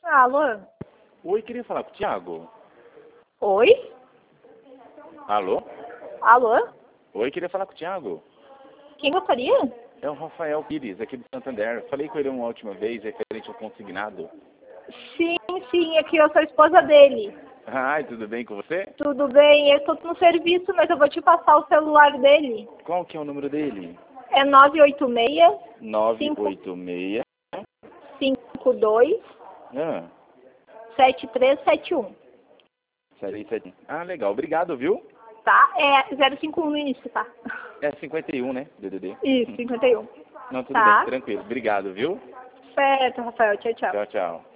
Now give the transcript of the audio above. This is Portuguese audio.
Alô? Oi, queria falar com o Thiago. Oi? Alô? Alô? Oi, queria falar com o Thiago. Quem gostaria? É o Rafael Pires, aqui do Santander. Falei com ele uma última vez, referente ao consignado. Sim, aqui eu sou a esposa dele. Ai, tudo bem com você? Tudo bem, eu tô no serviço, mas eu vou te passar o celular dele. Qual que é o número dele? É 986 986 52 ah, 7371. 77. Ah, legal. Obrigado, viu? Tá? É 051 no início, tá? É 51, né? DDD. Isso, 51. Não, tudo Tá? bem. Tranquilo. Obrigado, viu? Certo, Rafael. Tchau, tchau. Tchau, tchau.